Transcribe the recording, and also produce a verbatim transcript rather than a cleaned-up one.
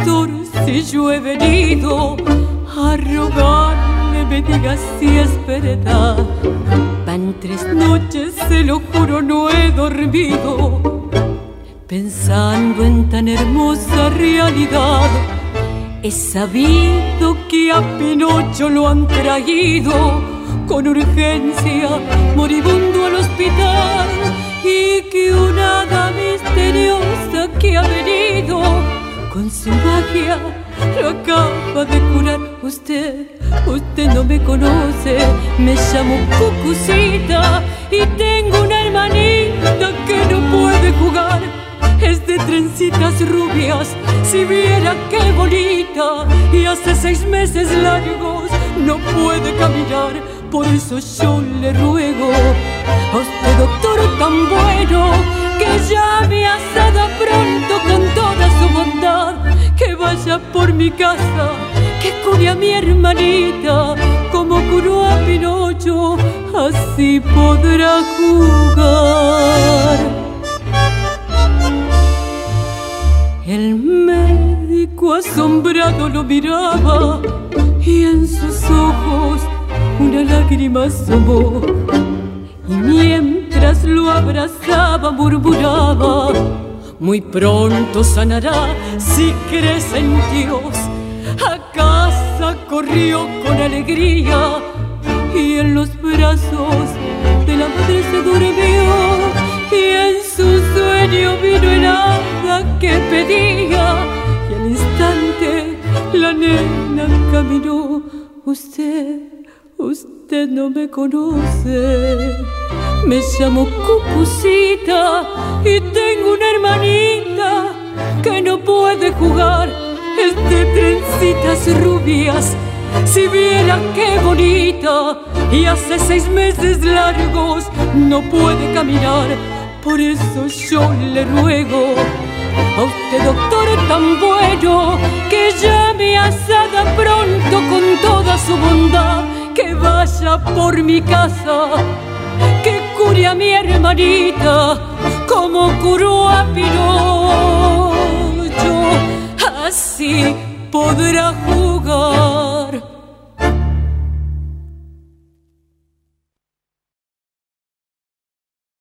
doctor, si yo he venido a rogarle me diga si es verdad. Van tres noches, se lo juro, no he dormido, pensando en tan hermosa realidad. He sabido que a Pinocho lo han traído con urgencia, moribundo al hospital, y que una hada misteriosa que ha venido con su magia lo acaba de curar. Usted, usted no me conoce, me llamo Cucucita y tengo una hermanita que no puede jugar. Es de trencitas rubias, si viera qué bonita, y hace seis meses largos no puede caminar. Por eso yo le ruego a usted, doctor tan bueno, que llame a Sada pronto con toda su bondad, que vaya por mi casa, que cure a mi hermanita, como curó a Pinocho, así podrá jugar. El médico asombrado lo miraba y en sus ojos una lágrima asomó, y mientras lo abrazaba murmuraba: muy pronto sanará si crees en Dios. A casa corrió con alegría y en los brazos de la madre se durmió, y en su sueño vino el hada que pedía, y al instante la nena caminó. Usted, usted no me conoce, me llamo Cucucita y tengo una hermanita que no puede jugar. Es de trencitas rubias, si viera qué bonita, y hace seis meses largos no puede caminar. Por eso yo le ruego a usted, doctor tan bueno, que llame a Sada pronto con toda su bondad, que vaya por mi casa, que cure a mi hermanita, como curó a Pinocho, así podrá jugar.